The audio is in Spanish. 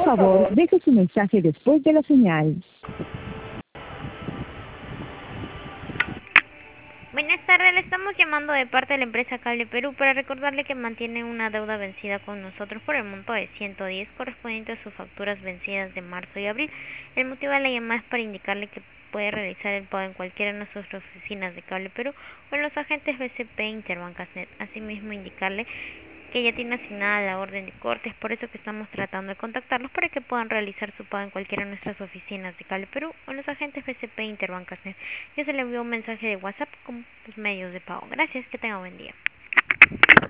favor, deje su mensaje después de la señal. Buenas tardes, le estamos llamando de parte de la empresa Cable Perú para recordarle que mantiene una deuda vencida con nosotros por el monto de 110 correspondiente a sus facturas vencidas de marzo y abril. El motivo de la llamada es para indicarle que puede realizar el pago en cualquiera de nuestras oficinas de Cable Perú o en los agentes BCP Interbancasnet. Asimismo, indicarle que ya tiene asignada la orden de cortes, por eso que estamos tratando de contactarlos para que puedan realizar su pago en cualquiera de nuestras oficinas de Cable Perú o en los agentes BCP Interbancasnet. Ya se le envió un mensaje de WhatsApp con los medios de pago. Gracias, que tenga buen día.